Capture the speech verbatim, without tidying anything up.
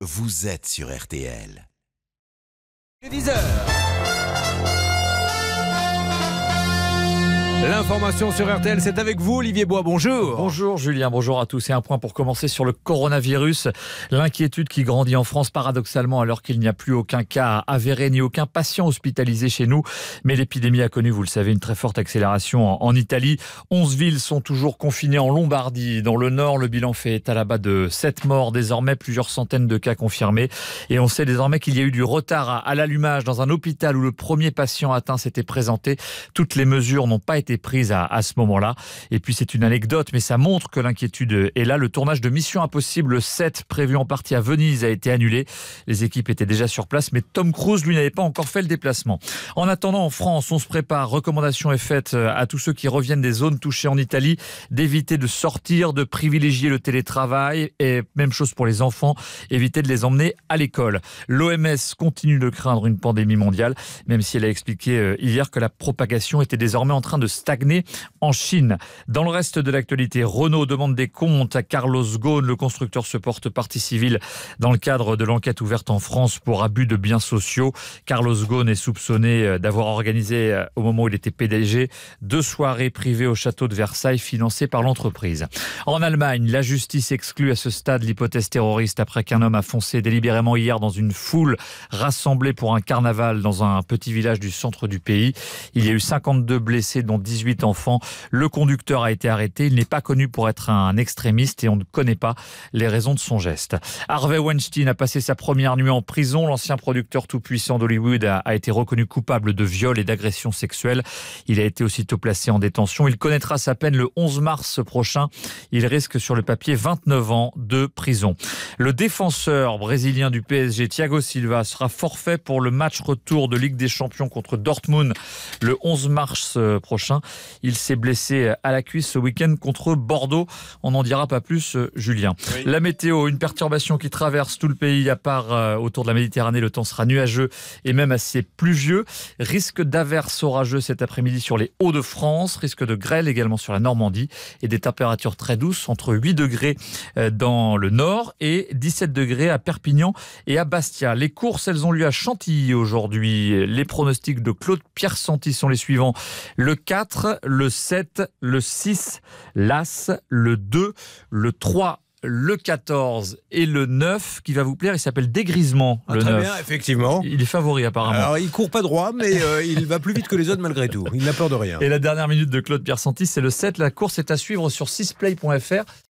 vous êtes sur R T L. dix heures. L'information sur R T L, c'est avec vous, Olivier Bois. Bonjour. Bonjour Julien, bonjour à tous. Et un point pour commencer sur le coronavirus. L'inquiétude qui grandit en France, paradoxalement, alors qu'il n'y a plus aucun cas avéré ni aucun patient hospitalisé chez nous. Mais l'épidémie a connu, vous le savez, une très forte accélération en, en Italie. onze villes sont toujours confinées en Lombardie. Dans le nord, le bilan fait état là-bas de sept morts. Désormais, plusieurs centaines de cas confirmés. Et on sait désormais qu'il y a eu du retard à, à l'allumage dans un hôpital où le premier patient atteint s'était présenté. Toutes les mesures n'ont pas été prise à, à ce moment-là. Et puis c'est une anecdote, mais ça montre que l'inquiétude est là. Le tournage de Mission Impossible sept, prévu en partie à Venise, a été annulé. Les équipes étaient déjà sur place, mais Tom Cruise, lui, n'avait pas encore fait le déplacement. En attendant, en France, on se prépare. Recommandation est faite à tous ceux qui reviennent des zones touchées en Italie d'éviter de sortir, de privilégier le télétravail. Et même chose pour les enfants, éviter de les emmener à l'école. L'O M S continue de craindre une pandémie mondiale, même si elle a expliqué hier que la propagation était désormais en train de stagné en Chine. Dans le reste de l'actualité, Renault demande des comptes à Carlos Ghosn. Le constructeur se porte partie civile dans le cadre de l'enquête ouverte en France pour abus de biens sociaux. Carlos Ghosn est soupçonné d'avoir organisé, au moment où il était P D G, deux soirées privées au château de Versailles financées par l'entreprise. En Allemagne, la justice exclut à ce stade l'hypothèse terroriste après qu'un homme a foncé délibérément hier dans une foule rassemblée pour un carnaval dans un petit village du centre du pays. Il y a eu cinquante-deux blessés, dont dix-huit enfants. Le conducteur a été arrêté. Il n'est pas connu pour être un extrémiste et on ne connaît pas les raisons de son geste. Harvey Weinstein a passé sa première nuit en prison. L'ancien producteur tout-puissant d'Hollywood a, a été reconnu coupable de viol et d'agression sexuelle. Il a été aussitôt placé en détention. Il connaîtra sa peine le onze mars prochain. Il risque sur le papier vingt-neuf ans de prison. Le défenseur brésilien du P S G, Thiago Silva, sera forfait pour le match retour de Ligue des Champions contre Dortmund le onze mars prochain. Il s'est blessé à la cuisse ce week-end contre Bordeaux. On n'en dira pas plus, Julien. Oui. La météo, une perturbation qui traverse tout le pays, à part euh, autour de la Méditerranée. Le temps sera nuageux et même assez pluvieux. Risque d'averses orageux cet après-midi sur les Hauts-de-France. Risque de grêle également sur la Normandie. Et des températures très douces, entre huit degrés dans le nord et dix-sept degrés à Perpignan et à Bastia. Les courses, elles ont lieu à Chantilly aujourd'hui. Les pronostics de Claude Pierre-Santi sont les suivants. Le quatre, le sept, le six, l'As, le deux, le trois, le quatorze et le neuf qui va vous plaire. Il s'appelle Dégrisement, ah, le très neuf. Bien, effectivement. Il est favori apparemment. Alors, il court pas droit, mais euh, il va plus vite que les autres malgré tout. Il n'a peur de rien. Et la dernière minute de Claude Pierre-Santi, c'est le sept. La course est à suivre sur six play point f r.